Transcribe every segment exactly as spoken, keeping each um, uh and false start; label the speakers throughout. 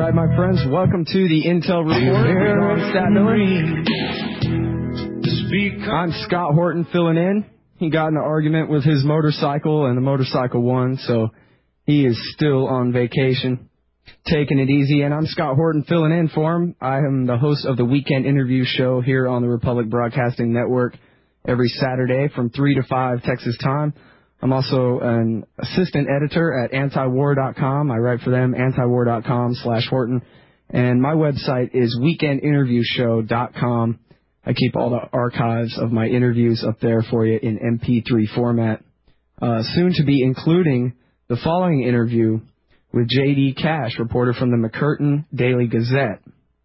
Speaker 1: right, my friends, welcome to the Intel Report. I'm Stat Miller. I'm Scott Horton filling in. He got in an argument with his motorcycle, and the motorcycle won, so he is still on vacation, taking it easy. And I'm Scott Horton filling in for him. I am the host of the Weekend Interview Show here on the Republic Broadcasting Network every Saturday from three to five Texas time. I'm also an assistant editor at antiwar dot com. I write for them, antiwar dot com slash Horton. And my website is weekend interview show dot com. I keep all the archives of my interviews up there for you in M P three format. Uh, soon to be including the following interview with J D Cash, reporter from the McCurtain Daily Gazette.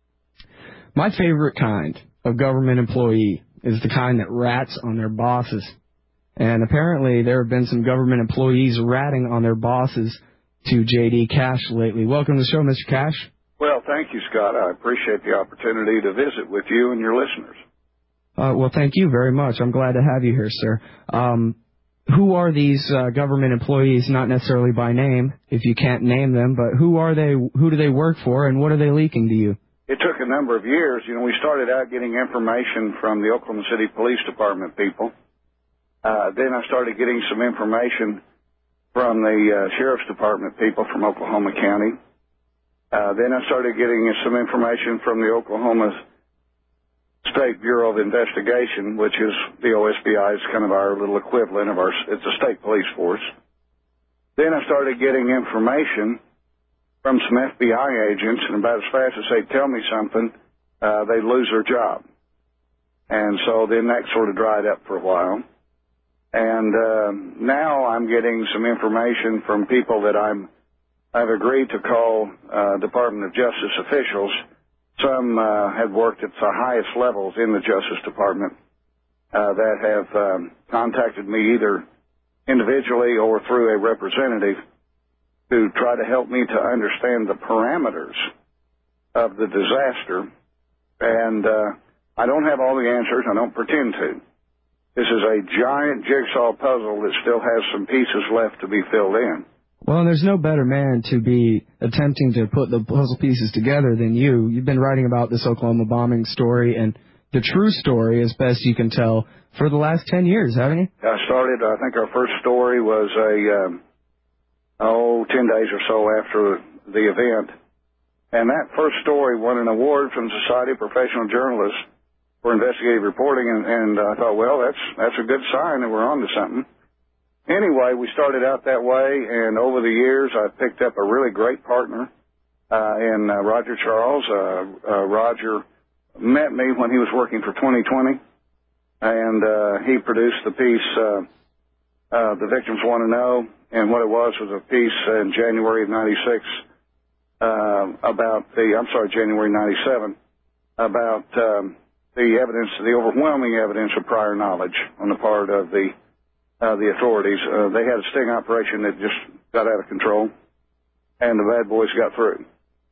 Speaker 1: My favorite kind of government employee is the kind that rats on their bosses. And apparently there have been some government employees ratting on their bosses to J D Cash lately. Welcome to the show, Mister Cash.
Speaker 2: Well, thank you, Scott. I appreciate the opportunity to visit with you and your listeners.
Speaker 1: Uh, well, thank you very much. I'm glad to have you here, sir. Um, who are these uh, government employees, not necessarily by name, if you can't name them, but who are they, who do they work for, and what are they leaking to you?
Speaker 2: It took a number of years. You know, we started out getting information from the Oklahoma City Police Department people. Uh, then I started getting some information from the uh, Sheriff's Department people from Oklahoma County. Uh, then I started getting some information from the Oklahoma State Bureau of Investigation, which is the O S B I. It's kind of our little equivalent of our, it's a state police force. Then I started getting information from some F B I agents, and about as fast as they tell me something, uh, they lose their job. And so then that sort of dried up for a while. And uh, now I'm getting some information from people that I'm, I've agreed to call uh, Department of Justice officials. Some uh, have worked at the highest levels in the Justice Department uh, that have um, contacted me either individually or through a representative to try to help me to understand the parameters of the disaster. And uh, I don't have all the answers. I don't pretend to. This is a giant jigsaw puzzle that still has some pieces left to be filled in.
Speaker 1: Well, and there's no better man to be attempting to put the puzzle pieces together than you. You've been writing about this Oklahoma bombing story and the true story, as best you can tell, for the last ten years, haven't you?
Speaker 2: I started, I think our first story was a, um, oh, ten days or so after the event. And that first story won an award from the Society of Professional Journalists for investigative reporting, and, and I thought, well, that's that's a good sign that we're on to something. Anyway, we started out that way, and over the years, I've picked up a really great partner uh, in uh, Roger Charles. Uh, uh, Roger met me when he was working for twenty twenty, and uh, he produced the piece, uh, uh, The Victims Want to Know, and what it was was a piece in January of ninety-six uh, about the, I'm sorry, January ninety-seven, about um, the evidence, the overwhelming evidence of prior knowledge on the part of the uh, the authorities. Uh, they had a sting operation that just got out of control, and the bad boys got through.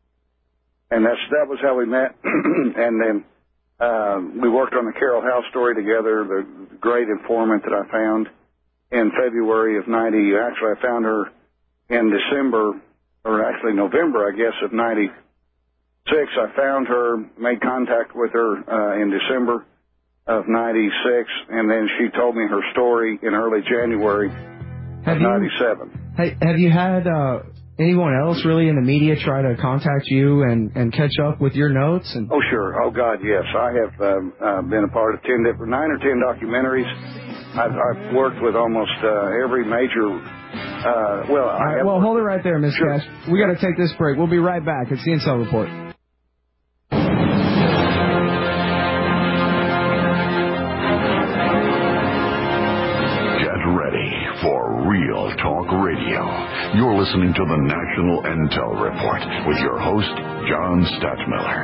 Speaker 2: And that's that was how we met. And then uh, we worked on the Carol House story together, the great informant that I found in February of ninety. Actually, I found her in December, or actually November, I guess, of ninety. Six, I found her, made contact with her uh, in December of ninety-six, and then she told me her story in early January
Speaker 1: have
Speaker 2: of ninety-seven.
Speaker 1: You, hey, have you had uh, anyone else really in the media try to contact you and, and catch up with your notes? And
Speaker 2: Oh, sure. Oh, God, yes. I have um, uh, been a part of ten different, nine or ten documentaries. I've, I've worked with almost uh, every major... Uh, well,
Speaker 1: All right,
Speaker 2: I
Speaker 1: well, hold it right there, Mister
Speaker 2: Sure.
Speaker 1: Cash. We got to take this break. We'll be right back. It's the Intel Report.
Speaker 3: For Real Talk Radio, you're listening to the National Intel Report with your host, John Stadtmiller.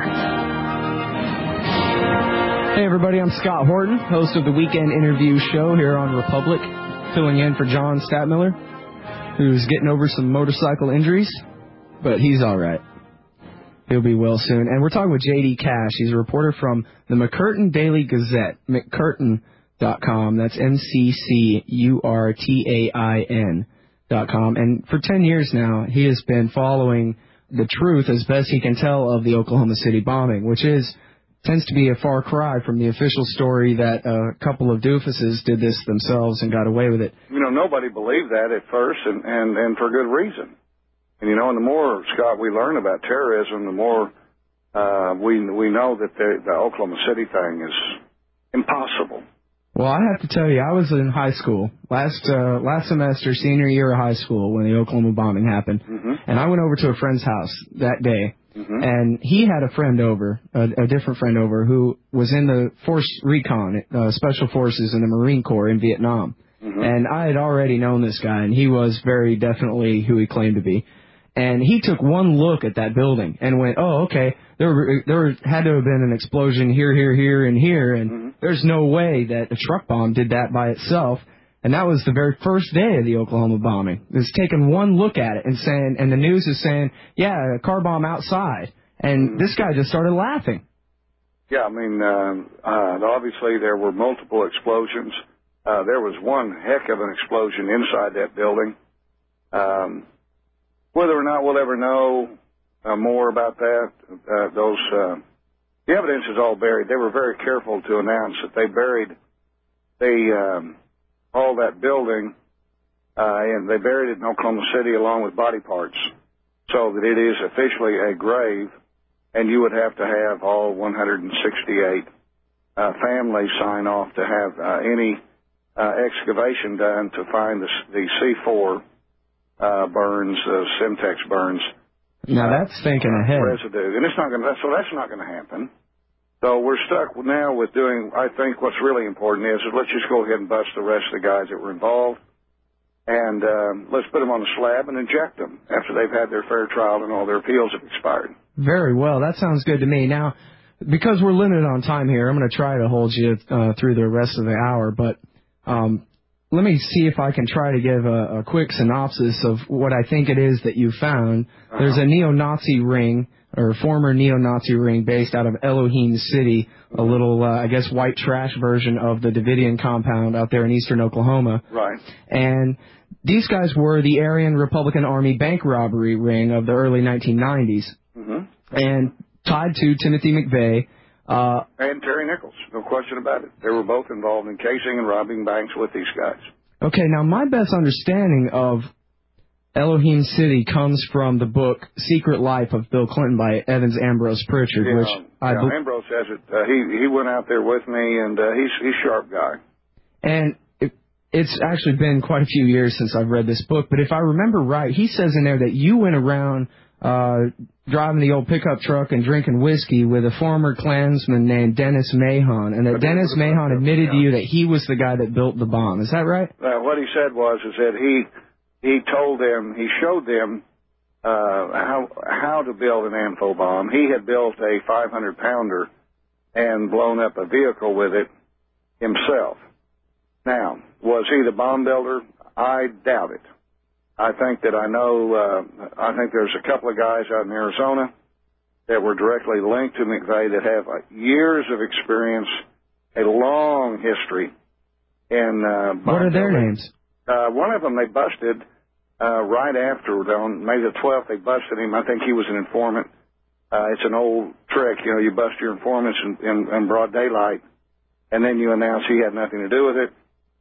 Speaker 1: Hey, everybody, I'm Scott Horton, host of the Weekend Interview Show here on Republic, filling in for John Stadtmiller, who's getting over some motorcycle injuries, but he's all right. He'll be well soon. And we're talking with J D Cash. He's a reporter from the McCurtain Daily Gazette, McCurtain dot com. That's M C C U R T A I N dot com. And for ten years now, he has been following the truth as best he can tell of the Oklahoma City bombing, which is tends to be a far cry from the official story that a couple of doofuses did this themselves and got away with it.
Speaker 2: You know, nobody believed that at first, and, and, and for good reason. And, you know, and the more, Scott, we learn about terrorism, the more uh, we we know that the, the Oklahoma City thing is impossible.
Speaker 1: Well, I have to tell you, I was in high school last uh, last semester, senior year of high school, when the Oklahoma bombing happened.
Speaker 2: Mm-hmm.
Speaker 1: And I went over to a friend's house that day. Mm-hmm. And he had a friend over, a, a different friend over, who was in the Force Recon, uh, Special Forces in the Marine Corps in Vietnam. Mm-hmm. And I had already known this guy, and he was very definitely who he claimed to be. And he took one look at that building and went, oh, okay, there were, there had to have been an explosion here, here, here, and here, and mm-hmm. there's no way that a truck bomb did that by itself. And that was the very first day of the Oklahoma bombing. It was taking one look at it and saying, and the news is saying, yeah, a car bomb outside. And mm-hmm. this guy just started laughing.
Speaker 2: Yeah, I mean, uh, uh, obviously there were multiple explosions. Uh, there was one heck of an explosion inside that building. Um, whether or not we'll ever know uh, more about that, uh, those, uh, the evidence is all buried. They were very careful to announce that they buried, they, um, all that building, uh, and they buried it in Oklahoma City along with body parts, so that it is officially a grave, and you would have to have all one hundred sixty-eight uh, families sign off to have uh, any uh, excavation done to find the, the C four uh, burns, uh, Semtex burns.
Speaker 1: Now that's thinking uh, ahead.
Speaker 2: Residue, and it's not going to. So that's not going to happen. So we're stuck now with doing, I think what's really important is, is let's just go ahead and bust the rest of the guys that were involved, and um, let's put them on a slab and inject them after they've had their fair trial and all their appeals have expired.
Speaker 1: Very well. That sounds good to me. Now, because we're limited on time here, I'm going to try to hold you uh, through the rest of the hour, but um, let me see if I can try to give a, a quick synopsis of what I think it is that you found. Uh-huh. There's a neo-Nazi ring, or former neo-Nazi ring, based out of Elohim City, a little, uh, I guess, white trash version of the Davidian compound out there in eastern Oklahoma.
Speaker 2: Right.
Speaker 1: And these guys were the Aryan Republican Army bank robbery ring of the early nineteen nineties. Mm-hmm. And tied to Timothy McVeigh. Uh,
Speaker 2: and Terry Nichols, no question about it. They were both involved in casing and robbing banks with these guys.
Speaker 1: Okay, now my best understanding of Elohim City comes from the book Secret Life of Bill Clinton by Evans Ambrose Pritchard,
Speaker 2: yeah,
Speaker 1: which I
Speaker 2: yeah,
Speaker 1: be-
Speaker 2: Ambrose has it. Uh, he he went out there with me, and uh, he's he's a sharp guy.
Speaker 1: And it, it's actually been quite a few years since I've read this book, but if I remember right, he says in there that you went around uh, driving the old pickup truck and drinking whiskey with a former Klansman named Dennis Mahon, and that Dennis Mahon admitted yeah. to you that he was the guy that built the bomb. Is that right?
Speaker 2: Uh, what he said was is that he. He told them, he showed them uh, how how to build an Ampho bomb. He had built a five hundred pounder and blown up a vehicle with it himself. Now, was he the bomb builder? I doubt it. I think that I know, uh, I think there's a couple of guys out in Arizona that were directly linked to McVeigh that have uh, years of experience, a long history in uh, bomb
Speaker 1: What are their
Speaker 2: building.
Speaker 1: names?
Speaker 2: Uh, one of them they busted uh, right after, on May the twelfth, they busted him. I think he was an informant. Uh, it's an old trick, you know, you bust your informants in, in, in broad daylight, and then you announce he had nothing to do with it.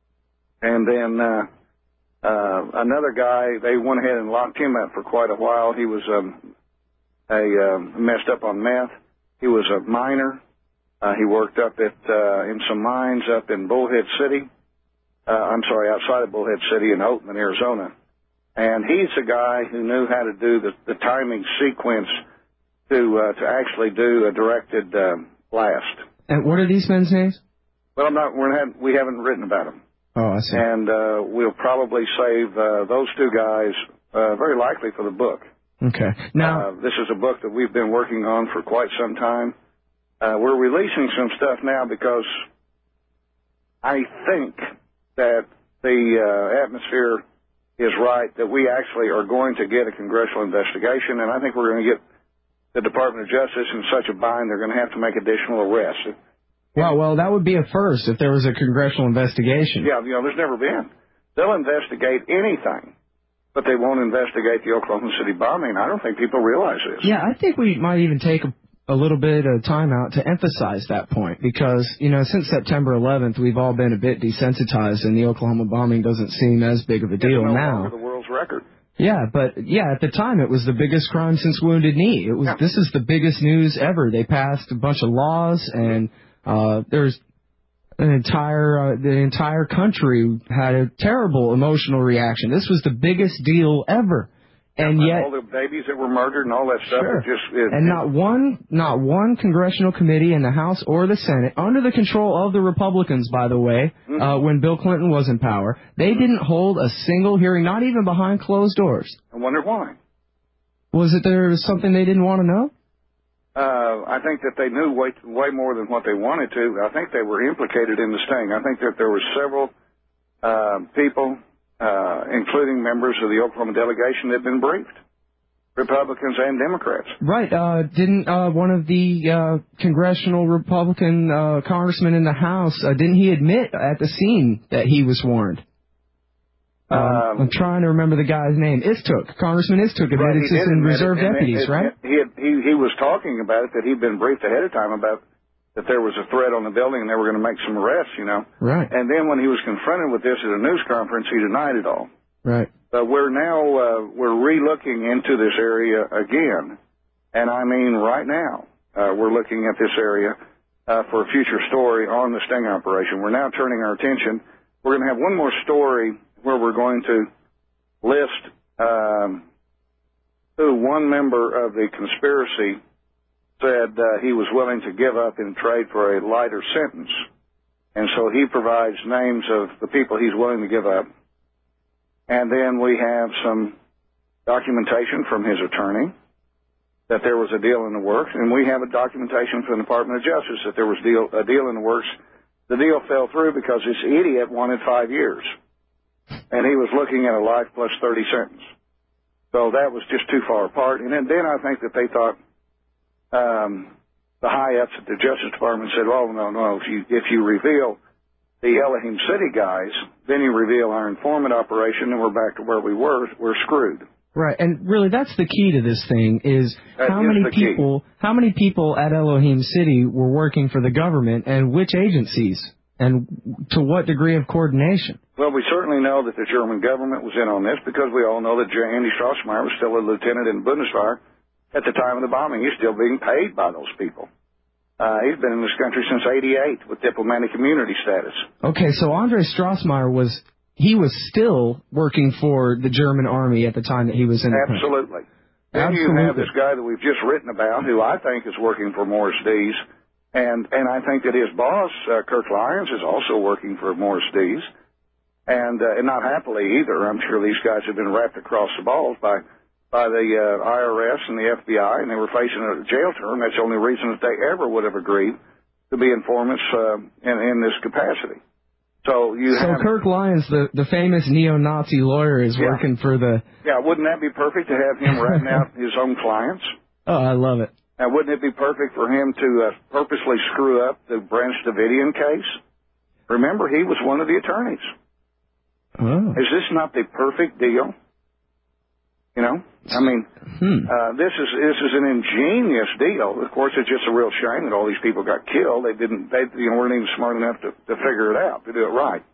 Speaker 2: And then uh, uh, another guy, they went ahead and locked him up for quite a while. He was um, a uh, messed up on meth. He was a miner. Uh, he worked up at uh, in some mines up in Bullhead City. Uh, I'm sorry, outside of Bullhead City in Oatman, Arizona. And he's the guy who knew how to do the, the timing sequence to uh, to actually do a directed uh, blast.
Speaker 1: And what are these men's names?
Speaker 2: Well, I'm not. We're not. We haven't written about them.
Speaker 1: Oh, I see.
Speaker 2: And uh, we'll probably save uh, those two guys uh, very likely for the book.
Speaker 1: Okay. Now,
Speaker 2: uh, this is a book that we've been working on for quite some time. Uh, we're releasing some stuff now because I think that the uh, atmosphere is right, that we actually are going to get a congressional investigation, and I think we're going to get the Department of Justice in such a bind they're going to have to make additional arrests.
Speaker 1: Well, well, that would be a first if there was a congressional investigation.
Speaker 2: Yeah, you know, there's never been. They'll investigate anything but they won't investigate the Oklahoma City bombing. I don't think people realize this.
Speaker 1: Yeah, I think we might even take a, a little bit of time out to emphasize that point because, you know, since September eleventh, we've all been a bit desensitized, and the Oklahoma bombing doesn't seem as big of a deal
Speaker 2: it's no
Speaker 1: now.
Speaker 2: longer the world's record.
Speaker 1: Yeah, but, yeah, at the time, it was the biggest crime since Wounded Knee. It was.
Speaker 2: Yeah.
Speaker 1: This is the biggest news ever. They passed a bunch of laws, and uh, there's an entire, uh, the entire country had a terrible emotional reaction. This was the biggest deal ever. And
Speaker 2: yeah,
Speaker 1: yet,
Speaker 2: all the babies that were murdered and all that stuff.
Speaker 1: sure.
Speaker 2: It just, it,
Speaker 1: and not one, not one congressional committee in the House or the Senate, under the control of the Republicans, by the way, mm-hmm. uh, when Bill Clinton was in power, they didn't hold a single hearing, not even behind closed doors.
Speaker 2: I wonder why.
Speaker 1: Was it there was something they didn't want to know?
Speaker 2: Uh, I think that they knew way, way more than what they wanted to. I think they were implicated in the sting. I think that there were several uh, people, uh, including members of the Oklahoma delegation, that had been briefed, Republicans and Democrats.
Speaker 1: Right. Uh, didn't uh, one of the uh, congressional Republican uh, congressmen in the House, uh, didn't he admit at the scene that he was warned? Um, um, I'm trying to remember the guy's name. Istuk. Congressman Istuk admitted
Speaker 2: right,
Speaker 1: to some reserve
Speaker 2: it,
Speaker 1: deputies,
Speaker 2: it,
Speaker 1: right?
Speaker 2: He, had, he he was talking about it, that he'd been briefed ahead of time about that there was a threat on the building and they were going to make some arrests, you know.
Speaker 1: Right.
Speaker 2: And then when he was confronted with this at a news conference, he denied it all.
Speaker 1: Right.
Speaker 2: But we're now, uh, we're re-looking into this area again. And I mean right now, uh, we're looking at this area uh, for a future story on the sting operation. We're now turning our attention. We're going to have one more story where we're going to list um, who one member of the conspiracy said uh, he was willing to give up in trade for a lighter sentence. And so he provides names of the people he's willing to give up. And then we have some documentation from his attorney that there was a deal in the works. And we have a documentation from the Department of Justice that there was deal, a deal in the works. The deal fell through because this idiot wanted five years. And he was looking at a life plus thirty sentence. So that was just too far apart. And then, then I think that they thought, um, the high-ups at the Justice Department said, well, no, no, if you, if you reveal the Elohim City guys, then you reveal our informant operation, and we're back to where we were. We're screwed.
Speaker 1: Right, and really that's the key to this thing is
Speaker 2: that
Speaker 1: how
Speaker 2: is
Speaker 1: many people
Speaker 2: key.
Speaker 1: how many people at Elohim City were working for the government and which agencies and to what degree of coordination?
Speaker 2: Well, we certainly know that the German government was in on this because we all know that Andy Strossmayer was still a lieutenant in Bundeswehr at the time of the bombing. He's still being paid by those people. Uh, he's been in this country since eighty-eight with diplomatic immunity status. Okay,
Speaker 1: so Andre Strossmayer was, he was still working for the German army at the time that he was in the country.
Speaker 2: Absolutely. Then
Speaker 1: Absolutely.
Speaker 2: you have this guy that we've just written about who I think is working for Morris Dees. And, and I think that his boss, uh, Kirk Lyons, is also working for Morris Dees. And, uh, and not happily either. I'm sure these guys have been wrapped across the balls by by the uh, I R S and the F B I, and they were facing a jail term. That's the only reason that they ever would have agreed to be informants uh, in, in this capacity. So you
Speaker 1: so
Speaker 2: have...
Speaker 1: Kirk Lyons, the, the famous neo-Nazi lawyer, is
Speaker 2: yeah.
Speaker 1: working for the...
Speaker 2: Yeah, wouldn't that be perfect to have him ratting out his own clients?
Speaker 1: Oh, I love it.
Speaker 2: Now, wouldn't it be perfect for him to uh, purposely screw up the Branch Davidian case? Remember, he was one of the attorneys.
Speaker 1: Oh.
Speaker 2: Is this not the perfect deal? You know, I mean,
Speaker 1: hmm.
Speaker 2: uh, this is this is an ingenious deal. Of course, it's just a real shame that all these people got killed. They didn't, they you know, weren't even smart enough to, to figure it out, to do it right,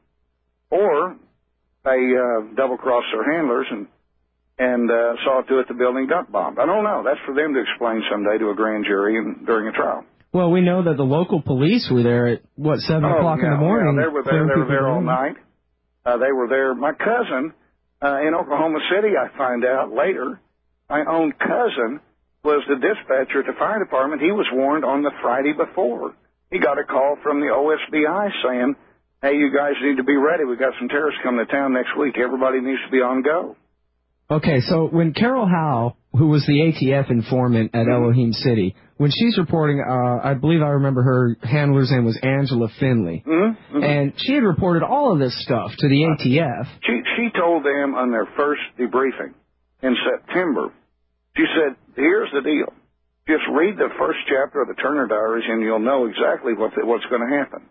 Speaker 2: or they uh, double-crossed their handlers and and uh, saw to it the building got bombed. I don't know. That's for them to explain someday to a grand jury and during a trial.
Speaker 1: Well, we know that the local police were there at what seven
Speaker 2: oh,
Speaker 1: o'clock
Speaker 2: yeah,
Speaker 1: in the morning.
Speaker 2: Yeah, they were there. They were there all night. Uh, they were there. My cousin. Uh, in Oklahoma City, I find out later, my own cousin was the dispatcher at the fire department. He was warned on the Friday before. He got a call from the O S B I saying, hey, you guys need to be ready. We've got some terrorists coming to town next week. Everybody needs to be on go.
Speaker 1: Okay, so when Carol Howe, who was the A T F informant at mm-hmm. Elohim City, when she's reporting, uh, I believe I remember her handler's name was Angela Finley,
Speaker 2: mm-hmm. Mm-hmm.
Speaker 1: and she had reported all of this stuff to the A T F.
Speaker 2: She, she told them on their first debriefing in September, she said, here's the deal. Just read the first chapter of the Turner Diaries and you'll know exactly what the, what's going to happen.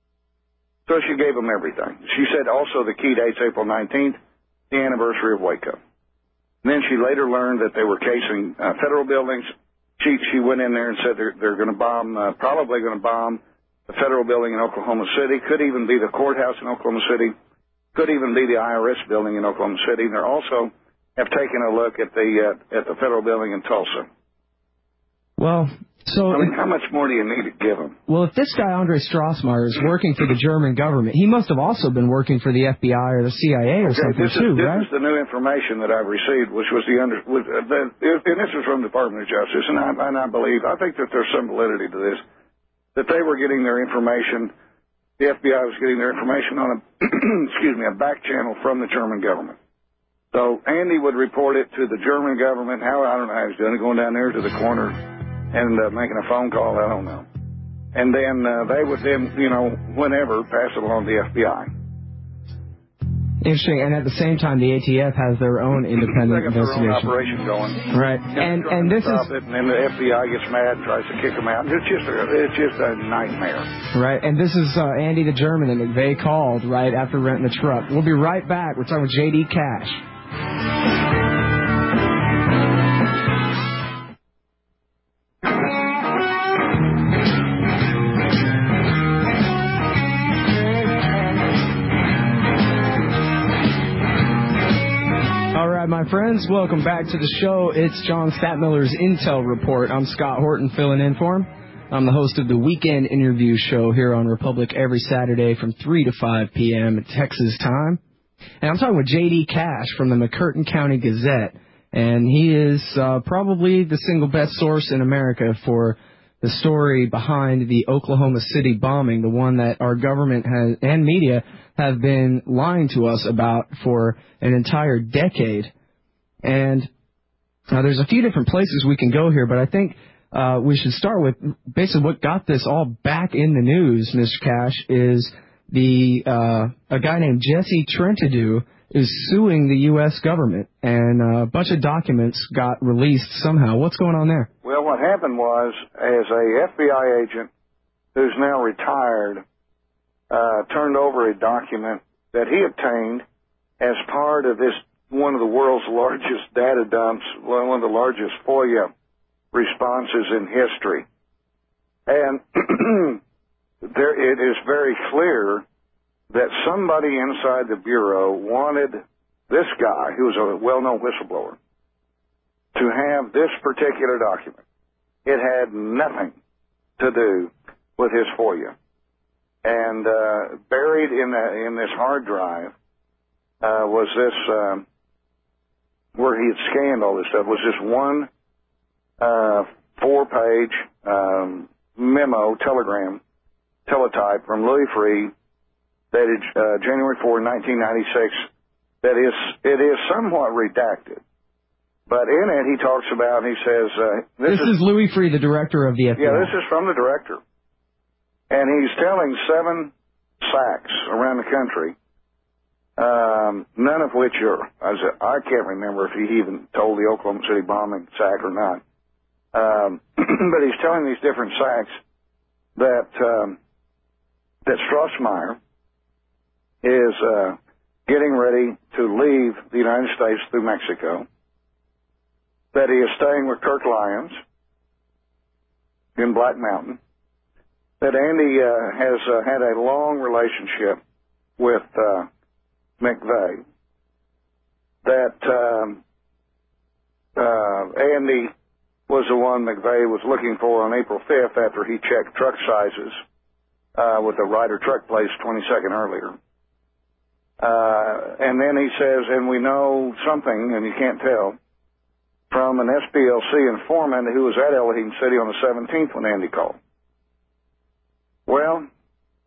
Speaker 2: So she gave them everything. She said also the key date's April nineteenth, the anniversary of Waco. Then she later learned that they were casing uh, federal buildings. She she went in there and said they're, they're going to bomb, uh, probably going to bomb the federal building in Oklahoma City. Could even be the courthouse in Oklahoma City. Could even be the I R S building in Oklahoma City. And they also have taken a look at the uh, at the federal building in Tulsa.
Speaker 1: Well, so...
Speaker 2: I mean, how much more do you need to give them?
Speaker 1: Well, if this guy, Andre Strossmayer, is working for the German government, he must have also been working for the F B I or the C I A or
Speaker 2: okay,
Speaker 1: something,
Speaker 2: this is,
Speaker 1: too,
Speaker 2: this
Speaker 1: right?
Speaker 2: This is the new information that I've received, which was the under... Was, uh, the, and this is from the Department of Justice, and I, and I believe, I think that there's some validity to this, that they were getting their information, the F B I was getting their information on a, excuse me, a back channel from the German government. So Andy would report it to the German government. How, I don't know how he's doing it, going down there to the corner and uh, making a phone call, I don't know. And then uh, they would then, you know, whenever, pass it along to the F B I.
Speaker 1: Interesting, and at the same time, the A T F has their own independent
Speaker 2: they got their own
Speaker 1: investigation.
Speaker 2: operation going.
Speaker 1: Right,
Speaker 2: and
Speaker 1: and, and this is...
Speaker 2: It, and then the F B I gets mad and tries to kick them out. It's just a, it's just a nightmare.
Speaker 1: Right, and this is uh, Andy the German that McVeigh called right after renting the truck. We'll be right back. We're talking with J D Cash. My friends, welcome back to the show. It's John Statmiller's Intel Report. I'm Scott Horton filling in for him. I'm the host of the Weekend Interview Show here on Republic every Saturday from three to five p.m. at Texas time. And I'm talking with J D Cash from the McCurtain County Gazette. And he is uh, probably the single best source in America for the story behind the Oklahoma City bombing, the one that our government has and media have been lying to us about for an entire decade. And uh, there's a few different places we can go here, but I think uh, we should start with basically what got this all back in the news, Mister Cash, is the uh, a guy named Jesse Trentadue is suing the U S government, and uh, a bunch of documents got released somehow. What's going on there?
Speaker 2: Well, what happened was, as a F B I agent who's now retired, uh, turned over a document that he obtained as part of this one of the world's largest data dumps, one of the largest FOIA responses in history. And there, it is very clear that somebody inside the Bureau wanted this guy, who was a well-known whistleblower, to have this particular document. It had nothing to do with his FOIA. And uh, buried in, the, in this hard drive uh, was this... Um, where he had scanned all this stuff, was this one uh, four-page um, memo, telegram, teletype from Louis Freeh, dated uh, January fourth, nineteen ninety-six, that is, it is somewhat redacted. But in it, he talks about, he says... Uh,
Speaker 1: this, this is, is Louis Freeh, the director of the F B I.
Speaker 2: Yeah, this is from the director. And he's telling seven SACs around the country, Um, none of which are, I, was, I can't remember if he even told the Oklahoma City bombing SAC or not. Um, but he's telling these different SACs that, um, that Strossmayer is, uh, getting ready to leave the United States through Mexico, that he is staying with Kirk Lyons in Black Mountain, that Andy, uh, has, uh, had a long relationship with, uh, McVeigh, that um, uh, Andy was the one McVeigh was looking for on April fifth after he checked truck sizes uh, with the Ryder truck place twenty-second earlier. Uh, and then he says, and we know something, and you can't tell, from an S P L C informant who was at Elohim City on the seventeenth when Andy called. Well,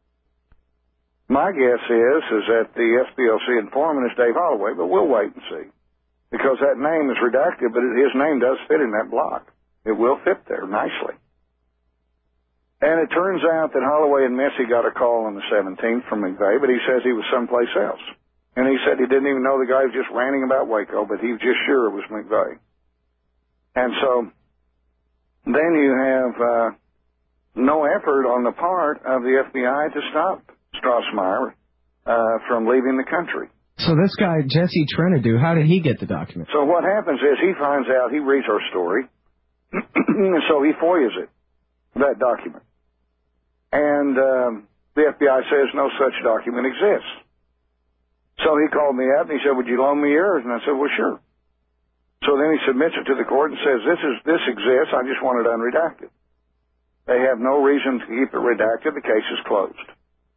Speaker 2: my guess is, is that the S P L C informant is Dave Holloway, but we'll wait and see. Because that name is redacted, but his name does fit in that block. It will fit there nicely. And it turns out that Holloway and Missy got a call on the seventeenth from McVeigh, but he says he was someplace else. And he said he didn't even know the guy was just ranting about Waco, but he was just sure it was McVeigh. And so then you have uh, no effort on the part of the F B I to stop Strossmayer uh, from leaving the country.
Speaker 1: So this guy, Jesse Trenadu, how did he get the document?
Speaker 2: So what happens is he finds out, he reads our story, and so he FOIAs it, that document. And um, the F B I says no such document exists. So he called me up and he said, would you loan me yours? And I said, well, sure. So then he submits it to the court and says, this is this exists, I just want it unredacted. They have no reason to keep it redacted, the case is closed.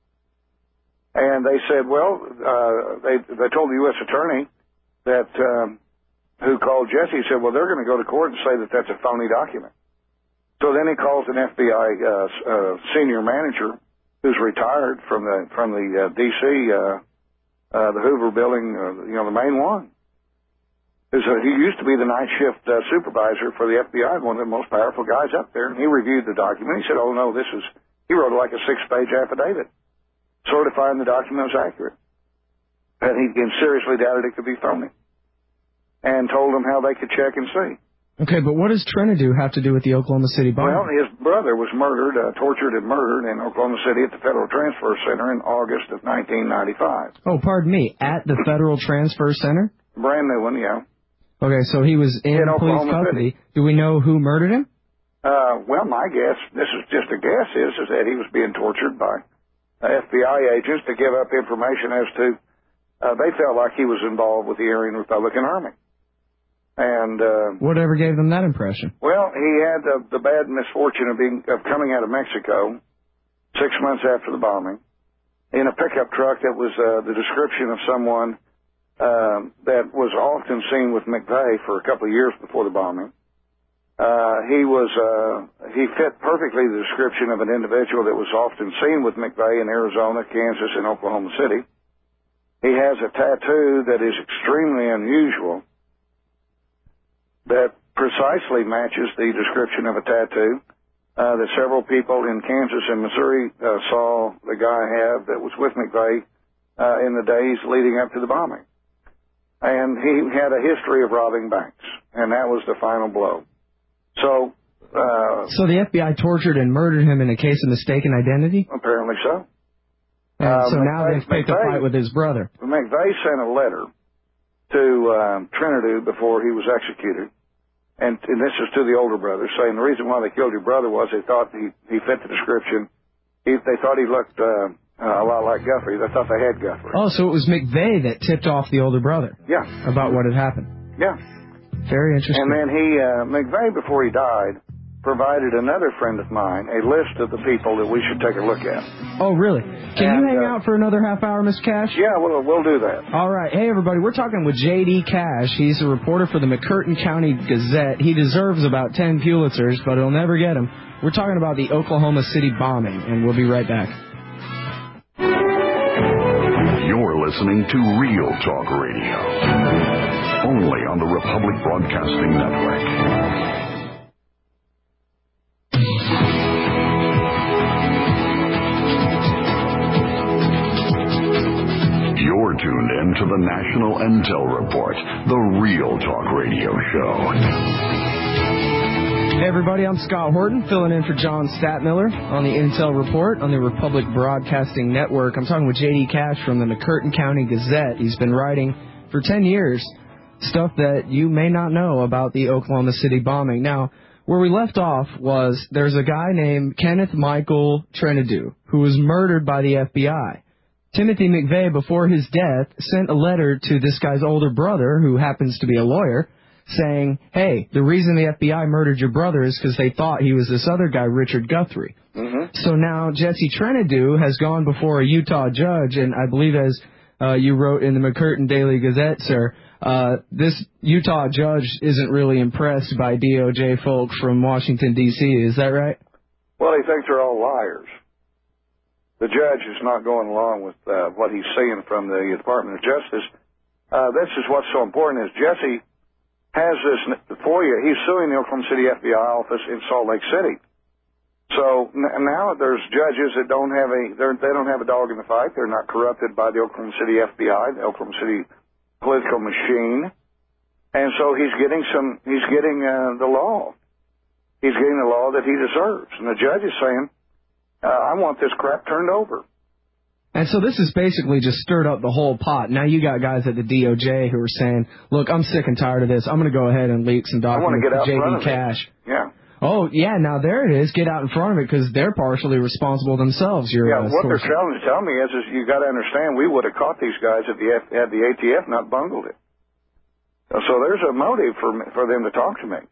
Speaker 2: And they said, well, uh, they, they told the U S attorney that, um, who called Jesse, said, well, they're going to go to court and say that that's a phony document. So then he calls an F B I uh, uh, senior manager who's retired from the from the uh, D C, uh, uh, the Hoover building, uh, you know, the main one. Who's a, he used to be the night shift uh, supervisor for the F B I, one of the most powerful guys up there. And he reviewed the document. He said, oh, no, this is, he wrote like a six-page affidavit certifying the document was accurate. And he seriously doubted it could be phony. And told them how they could check and see.
Speaker 1: Okay, but what does Trenadu have to do with the Oklahoma City bombing?
Speaker 2: Well, his brother was murdered, uh, tortured and murdered in Oklahoma City at the Federal Transfer Center in August of nineteen ninety-five.
Speaker 1: Oh, pardon me, at the Federal Transfer Center?
Speaker 2: Brand new one, yeah.
Speaker 1: Okay, so he was in,
Speaker 2: in
Speaker 1: police custody. Do we know who murdered him?
Speaker 2: Uh, well, my guess, this is just a guess, is, is that he was being tortured by F B I agents to give up information as to, uh, they felt like he was involved with the Aryan Republican Army. And uh,
Speaker 1: whatever gave them that impression?
Speaker 2: Well, he had the, the bad misfortune of being of coming out of Mexico six months after the bombing in a pickup truck that was uh, the description of someone uh, that was often seen with McVeigh for a couple of years before the bombing. Uh, he was uh, he fit perfectly the description of an individual that was often seen with McVeigh in Arizona, Kansas, and Oklahoma City. He has a tattoo that is extremely unusual, that precisely matches the description of a tattoo uh, that several people in Kansas and Missouri uh, saw the guy have that was with McVeigh uh, in the days leading up to the bombing. And he had a history of robbing banks, and that was the final blow. So, uh,
Speaker 1: so the F B I tortured and murdered him in a case of mistaken identity?
Speaker 2: Apparently so.
Speaker 1: And
Speaker 2: uh,
Speaker 1: so now
Speaker 2: McVeigh,
Speaker 1: they've picked
Speaker 2: McVeigh,
Speaker 1: a fight with his brother.
Speaker 2: McVeigh sent a letter to um, Trenadu before he was executed, and, and this is to the older brother, saying the reason why they killed your brother was they thought he, he fit the description. He, they thought he looked uh, uh, a lot like Guthrie. They thought they had Guthrie.
Speaker 1: Oh, so it was McVeigh that tipped off the older brother?
Speaker 2: Yeah.
Speaker 1: About what had happened?
Speaker 2: Yeah.
Speaker 1: Very interesting.
Speaker 2: And then he, uh, McVeigh, before he died, provided another friend of mine a list of the people that we should take a look at.
Speaker 1: Oh, really? Can
Speaker 2: and,
Speaker 1: you hang
Speaker 2: uh,
Speaker 1: out for another half hour, Mister Cash?
Speaker 2: Yeah, we'll, we'll do that.
Speaker 1: All right. Hey, everybody, we're talking with J D Cash. He's a reporter for the McCurtain County Gazette. He deserves about ten Pulitzers, but he'll never get them. We're talking about the Oklahoma City bombing, and we'll be right back.
Speaker 3: You're listening to Real Talk Radio, only on the Republic Broadcasting Network. You're tuned in to the National Intel Report, the Real Talk Radio Show.
Speaker 1: Hey, everybody, I'm Scott Horton, filling in for John Statmiller on the Intel Report on the Republic Broadcasting Network. I'm talking with J D Cash from the McCurtain County Gazette. He's been writing for ten years stuff that you may not know about the Oklahoma City bombing. Now, where we left off was there's a guy named Kenneth Michael Trenadu who was murdered by the F B I. Timothy McVeigh, before his death, sent a letter to this guy's older brother, who happens to be a lawyer, saying, hey, the reason the F B I murdered your brother is because they thought he was this other guy, Richard Guthrie.
Speaker 2: Mm-hmm.
Speaker 1: So now Jesse Trenadu has gone before a Utah judge, and I believe as uh, you wrote in the McCurtain Daily Gazette, sir, uh, this Utah judge isn't really impressed by D O J folk from Washington, D C Is that right?
Speaker 2: Well, he thinks they're all liars. The judge is not going along with uh, what he's seeing from the Department of Justice. Uh, this is what's so important is Jesse has this FOIA. He's suing the Oklahoma City F B I office in Salt Lake City. So n- now there's judges that don't have a they don't have a dog in the fight. They're not corrupted by the Oklahoma City F B I, the Oklahoma City political machine, and so he's getting some. He's getting uh, the law. He's getting the law that he deserves, and the judge is saying, Uh, I want this crap turned over.
Speaker 1: And so this has basically just stirred up the whole pot. Now you got guys at the D O J who are saying, look, I'm sick and tired of this. I'm going to go ahead and leak some documents to J B Cash.
Speaker 2: Yeah.
Speaker 1: Oh, yeah, now there it is. Get out in front of it because they're partially responsible themselves. Your,
Speaker 2: yeah,
Speaker 1: uh,
Speaker 2: what
Speaker 1: source.
Speaker 2: they're trying to tell me is, is you got to understand we would have caught these guys if the, F, had the A T F not bungled it. So there's a motive for for them to talk to me.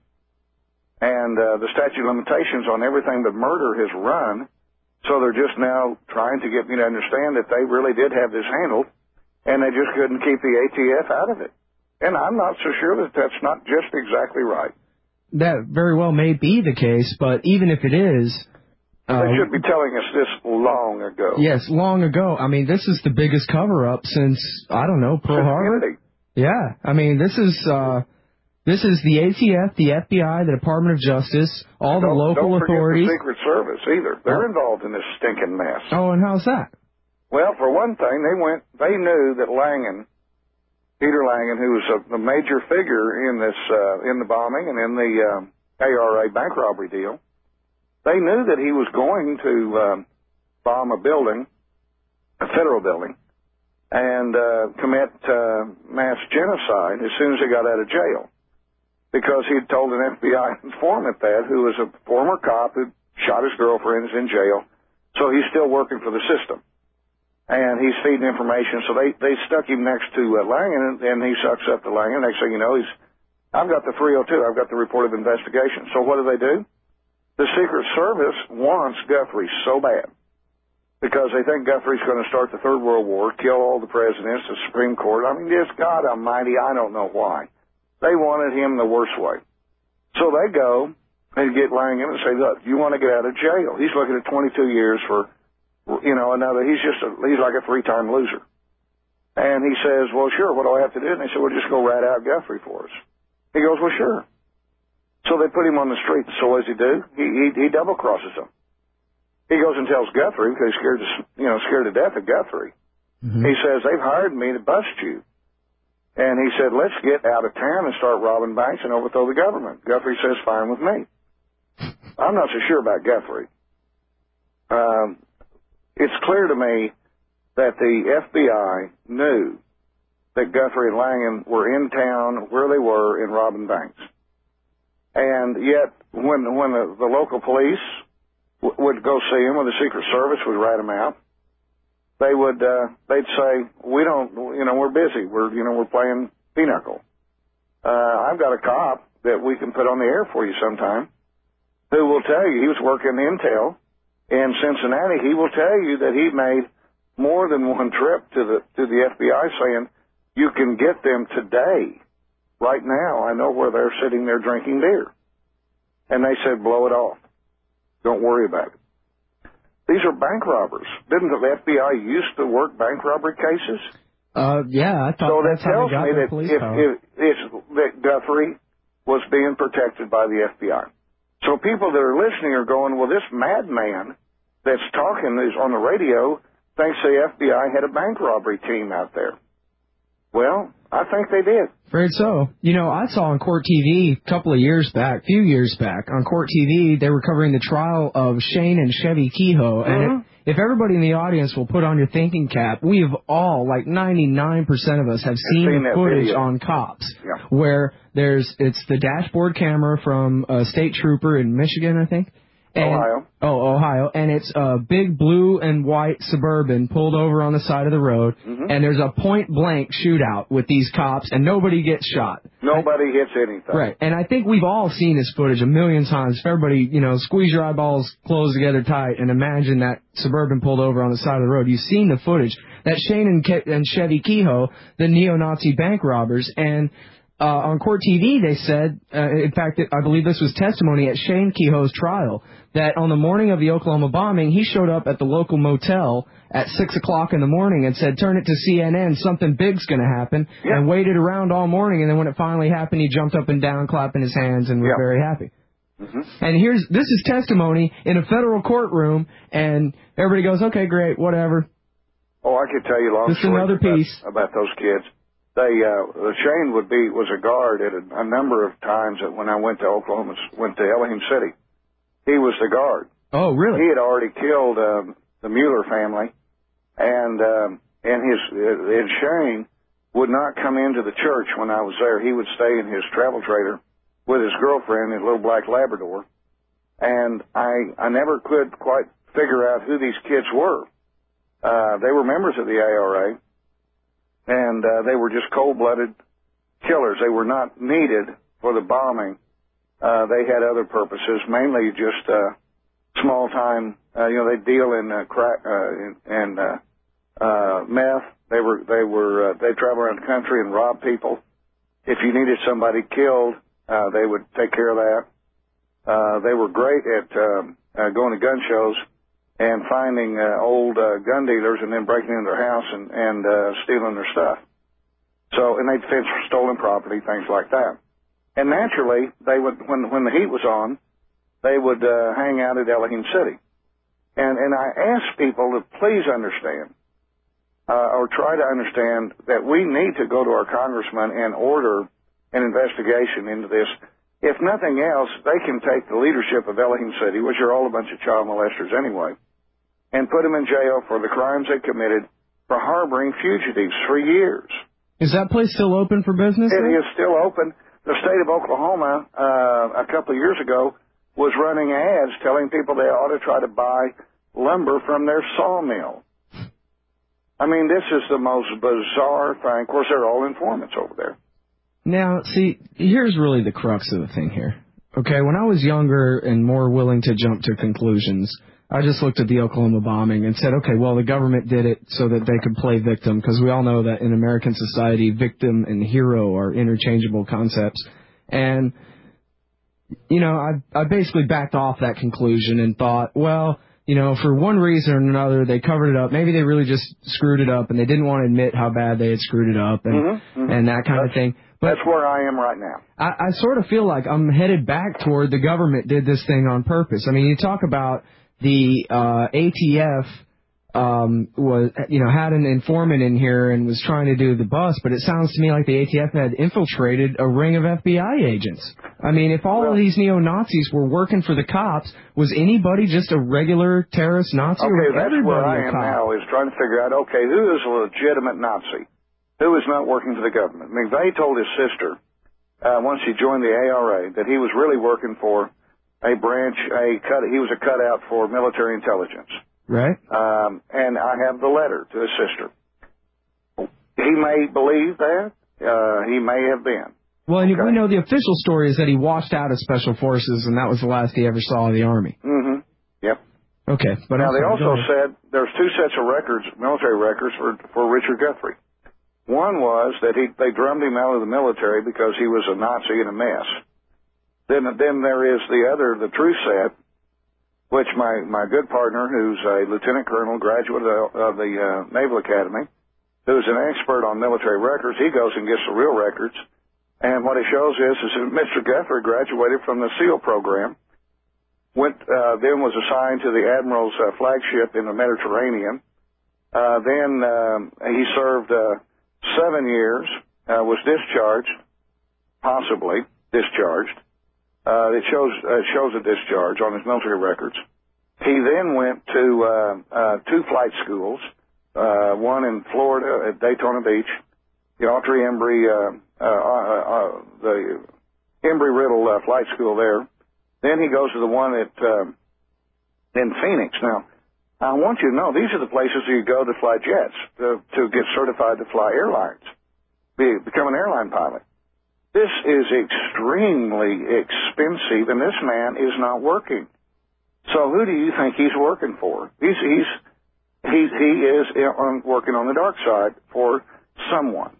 Speaker 2: And uh, the statute of limitations on everything but murder has run. So they're just now trying to get me to understand that they really did have this handled, and they just couldn't keep the A T F out of it. And I'm not so sure that that's not just exactly right.
Speaker 1: That very well may be the case, but even if it is... Uh,
Speaker 2: they should be telling us this long ago.
Speaker 1: Yes, long ago. I mean, this is the biggest cover-up since, I don't know, Pearl Harbor?
Speaker 2: Kennedy.
Speaker 1: Yeah, I mean, this is... Uh, This is the A T F, the F B I, the Department of Justice, all the
Speaker 2: don't,
Speaker 1: local
Speaker 2: don't
Speaker 1: authorities.
Speaker 2: Don't forget the Secret Service either. They're oh. involved in this stinking mess.
Speaker 1: Oh, and how's that?
Speaker 2: Well, for one thing, they went. They knew that Langan, Peter Langan, who was a, a major figure in this, uh, in the bombing and in the um, A R A bank robbery deal, they knew that he was going to um, bomb a building, a federal building, and uh, commit uh, mass genocide as soon as he got out of jail. Because he'd told an F B I informant that, who was a former cop who shot his girlfriend, is in jail, so he's still working for the system. And he's feeding information, so they, they stuck him next to uh, Langan, and, and he sucks up to Langan. Next thing you know, he's, I've got the three oh two, I've got the report of investigation. So what do they do? The Secret Service wants Guthrie so bad, because they think Guthrie's going to start the Third World War, kill all the presidents, the Supreme Court. I mean, just God almighty, I don't know why. They wanted him the worst way. So they go and get Langan and say, look, you want to get out of jail. He's looking at twenty-two years for, you know, another, he's just, a, he's like a three-time loser. And he says, well, sure, what do I have to do? And they said, well, just go rat out Guthrie for us. He goes, well, sure. So they put him on the street. So what does he do? He, he, he double crosses them. He goes and tells Guthrie, because he's scared to, you know, scared to death of Guthrie. Mm-hmm. He says, they've hired me to bust you. And he said, let's get out of town and start robbing banks and overthrow the government. Guthrie says, fine with me. I'm not so sure about Guthrie. Um, it's clear to me that the F B I knew that Guthrie and Langan were in town where they were in robbing banks. And yet, when when the, the local police w- would go see him, or the Secret Service would rat him out, they would, uh, they'd say, we don't, you know, we're busy. We're, you know, we're playing pinochle. Uh, I've got a cop that we can put on the air for you sometime who will tell you, he was working Intel in Cincinnati. He will tell you that he made more than one trip to the, to the F B I saying, you can get them today. Right now, I know where they're sitting there drinking beer. And they said, blow it off. Don't worry about it. These are bank robbers. Didn't the F B I used to work bank robbery cases?
Speaker 1: Uh, yeah, I thought
Speaker 2: so
Speaker 1: that's
Speaker 2: that
Speaker 1: how
Speaker 2: tells
Speaker 1: they got
Speaker 2: me
Speaker 1: their
Speaker 2: that
Speaker 1: police
Speaker 2: if,
Speaker 1: power.
Speaker 2: if, if, that Guthrie was being protected by the F B I. So people that are listening are going, well, this madman that's talking is on the radio thinks the F B I had a bank robbery team out there. Well, I think they did.
Speaker 1: Afraid so. You know, I saw on Court T V a couple of years back, few years back, on Court T V, they were covering the trial of Shane and Chevy Kehoe. And
Speaker 2: mm-hmm.
Speaker 1: if, if everybody in the audience will put on your thinking cap, we have all, like ninety-nine percent of us, have seen,
Speaker 2: seen
Speaker 1: the
Speaker 2: that
Speaker 1: footage
Speaker 2: video.
Speaker 1: on Cops,
Speaker 2: yeah.
Speaker 1: where there's it's the dashboard camera from a state trooper in Michigan, I think. And,
Speaker 2: Ohio.
Speaker 1: Oh, Ohio. And it's a big blue and white Suburban pulled over on the side of the road.
Speaker 2: Mm-hmm.
Speaker 1: And there's a point-blank shootout with these cops, and nobody gets shot.
Speaker 2: Nobody I, hits anything.
Speaker 1: Right. And I think we've all seen this footage a million times. If everybody, you know, squeeze your eyeballs closed together tight and imagine that Suburban pulled over on the side of the road. You've seen the footage. That Shane and, Ke- and Chevy Kehoe, the neo-Nazi bank robbers, and... Uh, on Court T V, they said, uh, in fact, I believe this was testimony at Shane Kehoe's trial, that on the morning of the Oklahoma bombing, he showed up at the local motel at six o'clock in the morning and said, turn it to C N N, something big's going to happen, yeah. and waited around all morning, and then when it finally happened, he jumped up and down, clapping his hands, and was
Speaker 2: yeah.
Speaker 1: very happy.
Speaker 2: Mm-hmm.
Speaker 1: And here's, this is testimony in a federal courtroom, and everybody goes, okay, great, whatever.
Speaker 2: Oh, I could tell you long
Speaker 1: Just another
Speaker 2: about,
Speaker 1: piece.
Speaker 2: about those kids. They, uh, Shane would be, was a guard at a, a number of times that when I went to Oklahoma, went to Elohim City. He was the guard.
Speaker 1: Oh, really?
Speaker 2: He had already killed, um, the Mueller family, And um, and his and Shane would not come into the church when I was there. He would stay in his travel trailer with his girlfriend, his little black Labrador. And I I never could quite figure out who these kids were. Uh, they were members of the A R A, and uh, they were just cold-blooded killers. They were not needed for the bombing. Uh, they had other purposes, mainly just uh, small-time. Uh, you know, they deal in uh, crack uh, and uh, uh, meth. They were they were uh, they travel around the country and rob people. If you needed somebody killed, uh, they would take care of that. Uh, they were great at um, uh, going to gun shows and finding uh, old uh, gun dealers and then breaking into their house and, and uh, stealing their stuff. So, and they'd fence for stolen property, things like that. And naturally, they would, when when the heat was on, they would uh, hang out at Elohim City. And and I ask people to please understand, uh, or try to understand, that we need to go to our congressman and order an investigation into this. If nothing else, they can take the leadership of Elohim City, which are all a bunch of child molesters anyway, and put them in jail for the crimes they committed for harboring fugitives for years.
Speaker 1: Is that place still open for business?
Speaker 2: It
Speaker 1: then?
Speaker 2: is still open. The state of Oklahoma, uh, a couple of years ago, was running ads telling people they ought to try to buy lumber from their sawmill. I mean, this is the most bizarre thing. Of course, they're all informants over there.
Speaker 1: Now, see, here's really the crux of the thing here. Okay, when I was younger and more willing to jump to conclusions, I just looked at the Oklahoma bombing and said, okay, well, the government did it so that they could play victim, because we all know that in American society, victim and hero are interchangeable concepts. And, you know, I, I basically backed off that conclusion and thought, well, you know, for one reason or another, they covered it up. Maybe they really just screwed it up and they didn't want to admit how bad they had screwed it up and, mm-hmm, mm-hmm. and that kind
Speaker 2: that's,
Speaker 1: of thing. But
Speaker 2: that's where I am right now.
Speaker 1: I, I sort of feel like I'm headed back toward the government did this thing on purpose. I mean, you talk about the uh, A T F um, was, you know, had an informant in here and was trying to do the bust, but it sounds to me like the A T F had infiltrated a ring of F B I agents. I mean, if all
Speaker 2: well,
Speaker 1: of these neo-Nazis were working for the cops, was anybody just a regular terrorist Nazi?
Speaker 2: Okay,
Speaker 1: or was
Speaker 2: that's where I am
Speaker 1: cop?
Speaker 2: now, is trying to figure out, okay, who is a legitimate Nazi? Who is not working for the government? McVeigh told his sister, uh, once he joined the A R A, that he was really working for a branch, a cut, he was a cutout for military intelligence.
Speaker 1: Right.
Speaker 2: Um, and I have the letter to his sister. He may believe that. Uh, he may have been.
Speaker 1: Well, and
Speaker 2: okay.
Speaker 1: we know the official story is that he washed out of Special Forces, and that was the last he ever saw of the Army.
Speaker 2: Mm-hmm. Yep.
Speaker 1: Okay. But
Speaker 2: now, they
Speaker 1: sorry,
Speaker 2: also said there's two sets of records, military records, for, for Richard Guthrie. One was that he they drummed him out of the military because he was a Nazi and a mess. Then, then there is the other, the true set, which my, my good partner, who's a lieutenant colonel, graduate of, of the uh, Naval Academy, who's an expert on military records, he goes and gets the real records. And what it shows is, is that Mister Guthrie graduated from the SEAL program, went, uh, then was assigned to the Admiral's uh, flagship in the Mediterranean. Uh, then um, he served uh, seven years, uh, was discharged, possibly discharged. Uh, it shows uh, shows a discharge on his military records. He then went to uh, uh, two flight schools, uh, one in Florida at Daytona Beach, the Autry Embry, uh, uh, uh, uh, the Embry-Riddle uh, flight school there. Then he goes to the one at uh, in Phoenix. Now, I want you to know these are the places you go to fly jets to, to get certified to fly airlines, be, become an airline pilot. This is extremely expensive, and this man is not working. So who do you think he's working for? He's he's he he is on, working on the dark side for someone.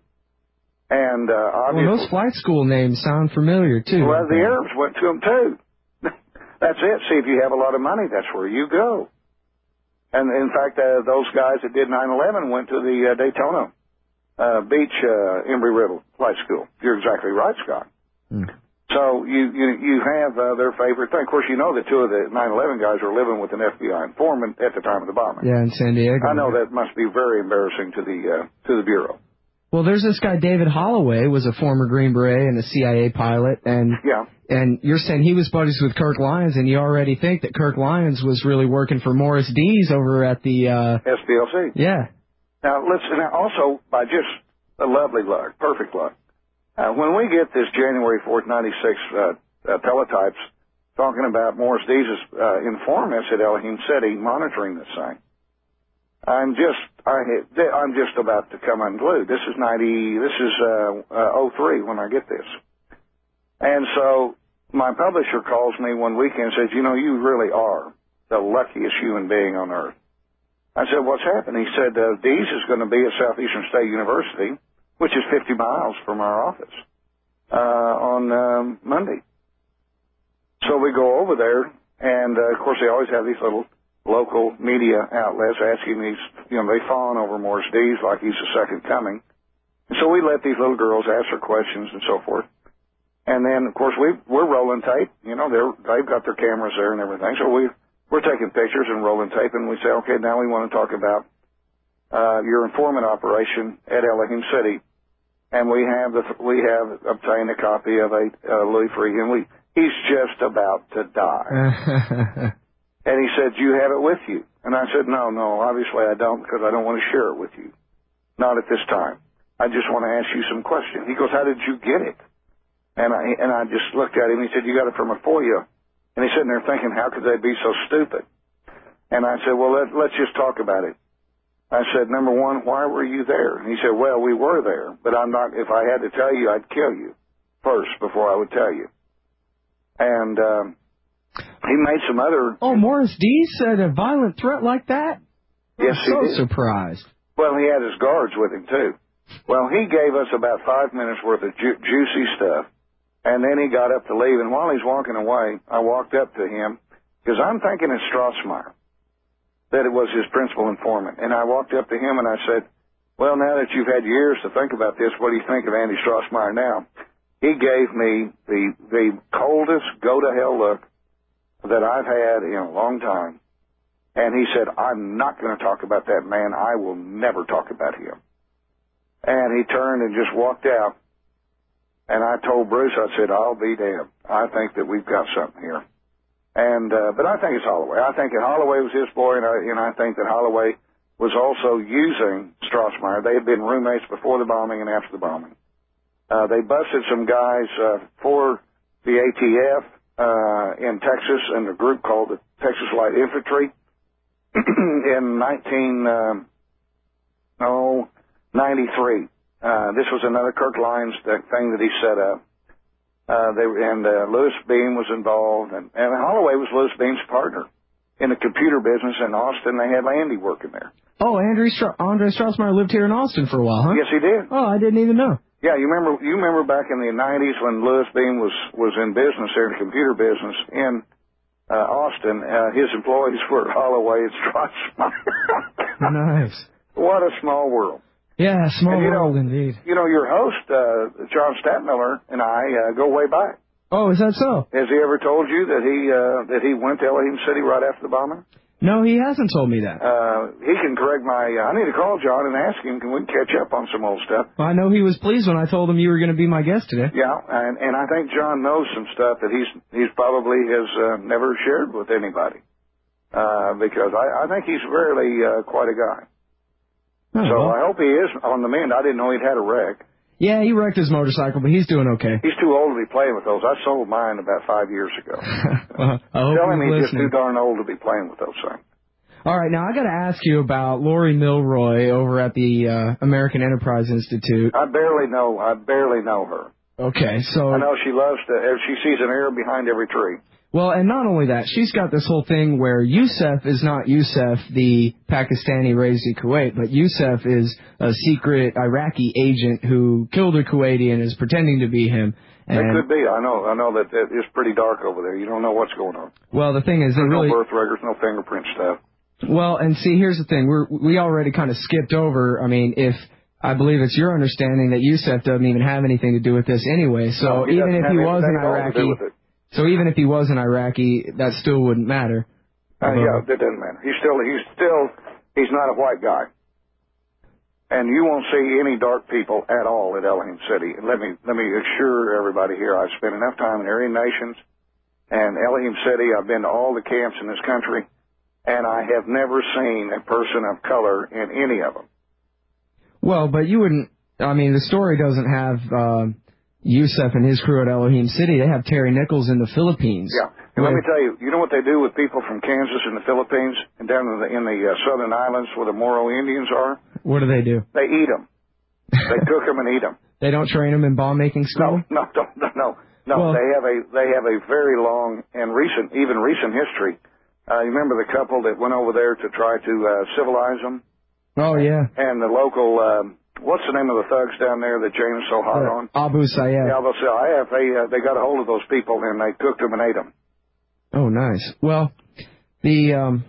Speaker 2: And uh, obviously,
Speaker 1: well, those flight school names sound familiar too.
Speaker 2: Well, the Arabs went to them too. That's it. See, if you have a lot of money, that's where you go. And in fact, uh, those guys that did nine eleven went to the uh, Daytona uh, Beach uh, Embry-Riddle Flight School. You're exactly right, Scott. Mm. So you you, you have uh, their favorite thing. Of course, you know that two of the nine eleven guys were living with an F B I informant at the time of the bombing.
Speaker 1: Yeah, in San Diego.
Speaker 2: I know that must be very embarrassing to the uh, to the Bureau.
Speaker 1: Well, there's this guy, David Holloway, was a former Green Beret and a C I A pilot, and
Speaker 2: yeah.
Speaker 1: and you're saying he was buddies with Kirk Lyons, and you already think that Kirk Lyons was really working for Morris Dees over at the... Uh,
Speaker 2: S P L C.
Speaker 1: Yeah.
Speaker 2: Now, listen, now also, by just a lovely luck, perfect luck, uh, when we get this January fourth, ninety-six uh, uh, teletypes talking about Morris Dees' uh, informants at Elohim City monitoring this thing, I'm just, I, I'm just about to come unglued. This is ninety, this is uh, uh, oh three when I get this. And so my publisher calls me one weekend and says, you know, you really are the luckiest human being on earth. I said, what's happened? He said, uh, Dees is going to be at Southeastern State University, which is fifty miles from our office, uh, on um, Monday. So we go over there, and, uh, of course, they always have these little local media outlets asking these, you know, they fawn over Morris Dees like he's the second coming. And so we let these little girls answer questions and so forth. And then, of course, we, we're rolling tape. You know, they're, they've got their cameras there and everything. So we, we're taking pictures and rolling tape, and we say, okay, now we want to talk about uh, your informant operation at Elohim City. And we have the, we have obtained a copy of a uh, Louis Freeh, and we, he's just about to die. And he said, do you have it with you? And I said, no, no, obviously I don't, because I don't want to share it with you. Not at this time. I just want to ask you some questions. He goes, how did you get it? And I, and I just looked at him. He said, you got it from a FOIA. And he's sitting there thinking, how could they be so stupid? And I said, well, let, let's just talk about it. I said, number one, why were you there? And he said, well, we were there, but I'm not, if I had to tell you, I'd kill you first before I would tell you. And, um, he made some other...
Speaker 1: Oh, Morris Dees said a violent threat like that?
Speaker 2: Yes,
Speaker 1: I'm
Speaker 2: he
Speaker 1: so
Speaker 2: did.
Speaker 1: surprised.
Speaker 2: Well, he had his guards with him, too. Well, he gave us about five minutes worth of ju- juicy stuff, and then he got up to leave. And while he's walking away, I walked up to him, because I'm thinking it's Strassmeyer, that it was his principal informant. And I walked up to him and I said, well, now that you've had years to think about this, what do you think of Andy Strassmeyer now? He gave me the, the coldest go-to-hell look that I've had in a long time. And he said, I'm not going to talk about that man. I will never talk about him. And he turned and just walked out. And I told Bruce, I said, I'll be damned. I think that we've got something here. And, uh, but I think it's Holloway. I think that Holloway was his boy, and I, and I think that Holloway was also using Strassmeyer. They had been roommates before the bombing and after the bombing. Uh, they busted some guys, uh, for the A T F, uh, in Texas, and a group called the Texas Light Infantry in nineteen, um, oh, ninety-three. Uh, this was another Kirk Lyons thing that he set up. Uh, they, and, uh, Louis Beam was involved, and, and Holloway was Louis Beam's partner in the computer business in Austin. They had Andy working there.
Speaker 1: Oh, Andre, Stra- Andre Strassmeyer lived here in Austin for a while, huh?
Speaker 2: Yes, he did.
Speaker 1: Oh, I didn't even know.
Speaker 2: Yeah, you remember, you remember back in the nineties when Louis Beam was, was in business there, in the computer business in, uh, Austin, uh, his employees were Holloway and Strassmeyer.
Speaker 1: Nice.
Speaker 2: What a small world.
Speaker 1: Yeah, small
Speaker 2: and, you
Speaker 1: world
Speaker 2: know,
Speaker 1: indeed.
Speaker 2: You know, your host, uh, John Stadtmiller, and I, uh, go way back.
Speaker 1: Oh, is that so?
Speaker 2: Has he ever told you that he, uh, that he went to Elohim City right after the bombing?
Speaker 1: No, he hasn't told me that.
Speaker 2: Uh, he can correct my, uh, I need to call John and ask him, can we catch up on some old stuff?
Speaker 1: Well, I know he was pleased when I told him you were going to be my guest today.
Speaker 2: Yeah, and, and I think John knows some stuff that he's, he's probably has, uh, never shared with anybody. Uh, because I, I think he's really, uh, quite a guy.
Speaker 1: Oh,
Speaker 2: so
Speaker 1: well.
Speaker 2: I hope he is on the mend. I didn't know he'd had a wreck.
Speaker 1: Yeah, he wrecked his motorcycle, but he's doing okay.
Speaker 2: He's too old to be playing with those. I sold mine about five years ago.
Speaker 1: Well, I hope
Speaker 2: Tell him
Speaker 1: he's
Speaker 2: he's just
Speaker 1: listening.
Speaker 2: too darn old to be playing with those things.
Speaker 1: All right, now I got to ask you about Lori Milroy over at the uh, American Enterprise Institute.
Speaker 2: I barely know. I barely know her.
Speaker 1: Okay, so
Speaker 2: I know she loves to. She sees an arrow behind every tree.
Speaker 1: Well, and not only that, she's got this whole thing where Youssef is not Youssef, the Pakistani raised in Kuwait, but Youssef is a secret Iraqi agent who killed a Kuwaiti and is pretending to be him. And
Speaker 2: it could be. I know. I know that it is pretty dark over there. You don't know what's going on.
Speaker 1: Well, the thing is,
Speaker 2: There's
Speaker 1: it really
Speaker 2: no birth records, no fingerprint stuff.
Speaker 1: Well, and see, here's the thing. We're, we already kind of skipped over, I mean, if I believe it's your understanding that Youssef doesn't even have anything to do with this anyway, so
Speaker 2: no,
Speaker 1: even if he was an Iraqi, so even if he was an Iraqi, that still wouldn't matter.
Speaker 2: Uh, yeah, that doesn't matter. He's still, he's still, he's not a white guy. And you won't see any dark people at all at Elohim City. And let me let me assure everybody here, I've spent enough time in Aryan Nations and Elohim City. I've been to all the camps in this country, and I have never seen a person of color in any of them.
Speaker 1: Well, but you wouldn't, I mean, the story doesn't have uh, Yusef and his crew at Elohim City. They have Terry Nichols in the Philippines.
Speaker 2: Yeah. And let me tell you, you know what they do with people from Kansas and the Philippines and down in the, in the uh, southern islands where the Moro Indians are?
Speaker 1: What do they do?
Speaker 2: They eat them. They cook them and eat them.
Speaker 1: They don't train them in bomb-making school?
Speaker 2: No, no, no, no. No,
Speaker 1: well,
Speaker 2: they have a they have a very long and recent, even recent history. Uh, you remember the couple that went over there to try to uh, civilize them?
Speaker 1: Oh, yeah.
Speaker 2: And the local, um, what's the name of the thugs down there that James is so hot
Speaker 1: uh,
Speaker 2: on?
Speaker 1: Abu Sayyaf.
Speaker 2: Yeah, Abu Sayyaf. They, uh, they got a hold of those people and they cooked them and ate them.
Speaker 1: Oh, nice. Well, the, um,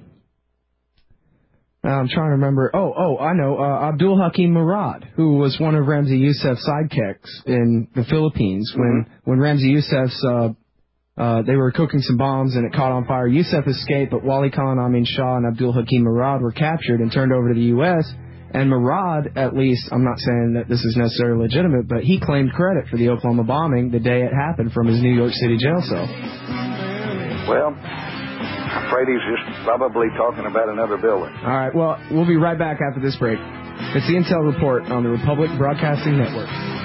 Speaker 1: I'm trying to remember. Oh, oh, I know. Uh, Abdul Hakim Murad, who was one of Ramzi Youssef's sidekicks in the Philippines. Mm-hmm. When, when Ramzi Youssef's, uh, uh, they were cooking some bombs and it caught on fire. Youssef escaped, but Wali Khan, Amin Shah, and Abdul Hakim Murad were captured and turned over to the U S And Murad, at least, I'm not saying that this is necessarily legitimate, but he claimed credit for the Oklahoma bombing the day it happened from his New York City jail cell.
Speaker 2: Well, I'm afraid he's just probably talking about another building.
Speaker 1: All right, well, we'll be right back after this break. It's the Intel Report on the Republic Broadcasting Network.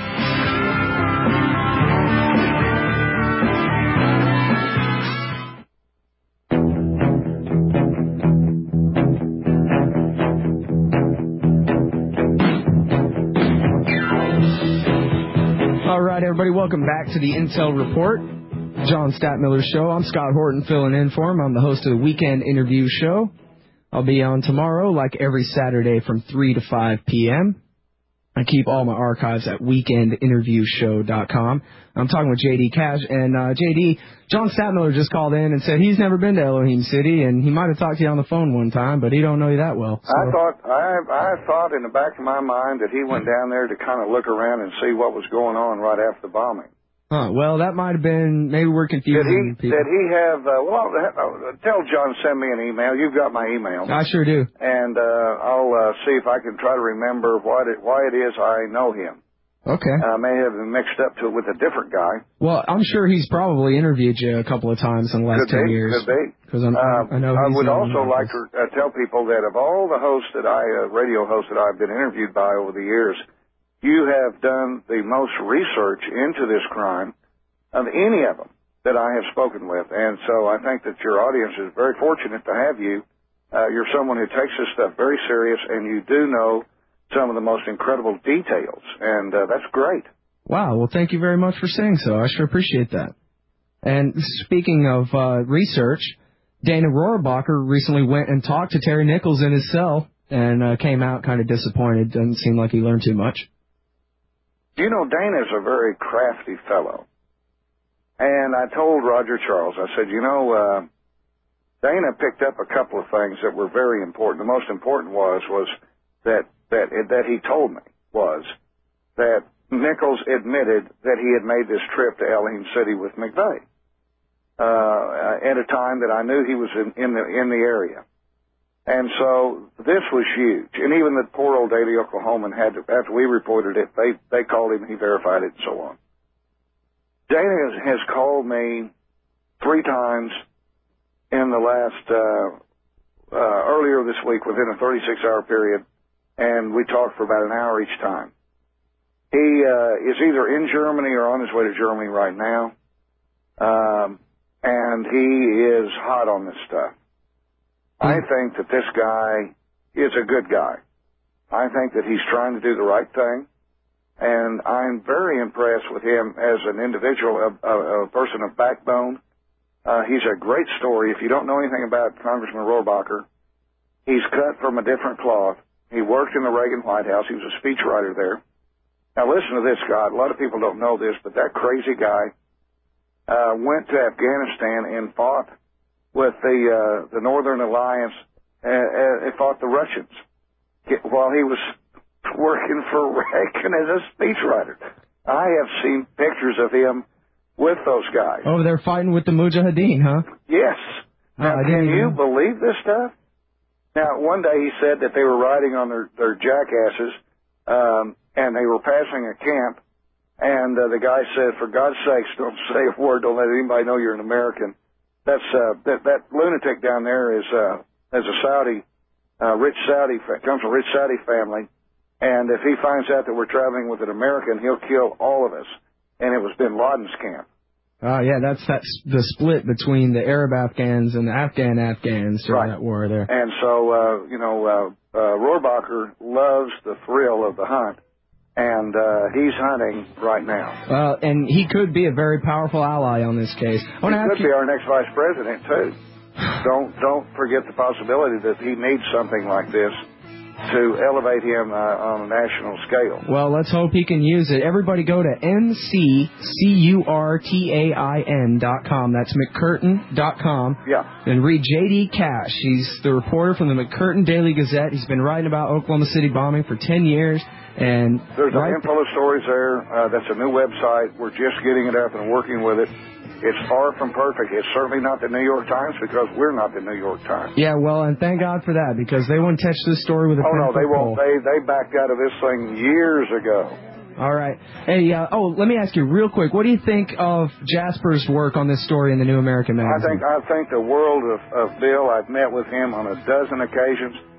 Speaker 1: All right, everybody, welcome back to the Intel Report. John Statmiller's show. I'm Scott Horton filling in for him. I'm the host of the Weekend Interview Show. I'll be on tomorrow, like every Saturday from three to five p.m. I keep all my archives at weekend interview show dot com. I'm talking with J D Cash, and uh, J D, John Statmiller just called in and said he's never been to Elohim City, and he might have talked to you on the phone one time, but he don't know you that well. So.
Speaker 2: I thought I I thought in the back of my mind that he went down there to kind of look around and see what was going on right after the bombing.
Speaker 1: Huh, well, that might have been, maybe we're confusing
Speaker 2: did he,
Speaker 1: people.
Speaker 2: Did he have, uh, well, uh, tell John send me an email. You've got my email.
Speaker 1: I sure do.
Speaker 2: And uh, I'll uh, see if I can try to remember what it, why it is I know him.
Speaker 1: Okay.
Speaker 2: I may have been mixed up to it with a different guy.
Speaker 1: Well, I'm sure he's probably interviewed you a couple of times in the last
Speaker 2: could
Speaker 1: ten
Speaker 2: be,
Speaker 1: years.
Speaker 2: Could be.
Speaker 1: Because I'm, uh, I know
Speaker 2: I
Speaker 1: he's
Speaker 2: would
Speaker 1: in
Speaker 2: also
Speaker 1: the
Speaker 2: like to uh, tell people that of all the hosts that I, uh, radio hosts that I've been interviewed by over the years, you have done the most research into this crime of any of them that I have spoken with. And so I think that your audience is very fortunate to have you. Uh, you're someone who takes this stuff very serious, and you do know some of the most incredible details, and uh, that's great.
Speaker 1: Wow, well, thank you very much for saying so. I sure appreciate that. And speaking of uh, research, Dana Rohrabacher recently went and talked to Terry Nichols in his cell and uh, came out kind of disappointed. Doesn't seem like he learned too much.
Speaker 2: You know, Dana's a very crafty fellow. And I told Roger Charles, I said, you know, uh, Dana picked up a couple of things that were very important. The most important was was that that that he told me was that Nichols admitted that he had made this trip to Elohim City with McVeigh uh, at a time that I knew he was in, in the in the area. And so this was huge. And even the poor old Daily Oklahoman had to, after we reported it, they they called him, he verified it, and so on. Dana has, has called me three times in the last, uh, uh, earlier this week within a thirty-six hour period, and we talked for about an hour each time. He uh, is either in Germany or on his way to Germany right now, um, and he is hot on this stuff. I think that this guy is a good guy. I think that he's trying to do the right thing. And I'm very impressed with him as an individual, a, a, a person of backbone. Uh, he's a great story. If you don't know anything about Congressman Rohrabacher, he's cut from a different cloth. He worked in the Reagan White House. He was a speechwriter there. Now listen to this, Scott. A lot of people don't know this, but that crazy guy uh, went to Afghanistan and fought with the uh, the Northern Alliance and, and fought the Russians while he was working for Reagan as a speechwriter. I have seen pictures of him with those guys.
Speaker 1: Oh, they're fighting with the Mujahideen, huh?
Speaker 2: Yes. Now,
Speaker 1: oh,
Speaker 2: can you
Speaker 1: know.
Speaker 2: believe this stuff? Now, one day he said that they were riding on their, their jackasses um, and they were passing a camp, and uh, the guy said, "For God's sakes, don't say a word. Don't let anybody know you're an American." That's uh, that that lunatic down there is uh, is a Saudi, uh, rich Saudi comes from a rich Saudi family, and if he finds out that we're traveling with an American, he'll kill all of us. And it was Bin Laden's camp.
Speaker 1: Oh, yeah, that's that's the split between the Arab Afghans and the Afghan Afghans during
Speaker 2: Right.
Speaker 1: that war there.
Speaker 2: And so, uh, you know, uh, uh, Rohrbacher loves the thrill of the hunt, and uh, he's hunting right now.
Speaker 1: Well, and he could be a very powerful ally on this case. I
Speaker 2: He
Speaker 1: want to ask
Speaker 2: could
Speaker 1: you,
Speaker 2: be our next vice president, too. Don't, don't forget the possibility that he needs something like this to elevate him uh, on a national scale.
Speaker 1: well, let's hope he can use it. Everybody go to M C C U R T A I N dot com. That's McCurtain dot com.
Speaker 2: Yeah.
Speaker 1: And read J D Cash. He's the reporter from the McCurtain Daily Gazette. He's been writing about Oklahoma City bombing for ten years. And
Speaker 2: There's
Speaker 1: right
Speaker 2: a handful of stories there. Uh, that's a new website. We're just getting it up and working with it. It's far from perfect. It's certainly not the New York Times because we're not the New York Times.
Speaker 1: Yeah, well, and thank God for that, because they wouldn't touch this story with a
Speaker 2: Oh, no,
Speaker 1: ten-foot
Speaker 2: they won't.
Speaker 1: pole.
Speaker 2: They, they backed out of this thing years ago.
Speaker 1: All right. Hey, uh, oh, let me ask you real quick. What do you think of Jasper's work on this story in the New American
Speaker 2: I
Speaker 1: Magazine?
Speaker 2: think I think the world of, of Bill, I've met with him on a dozen occasions.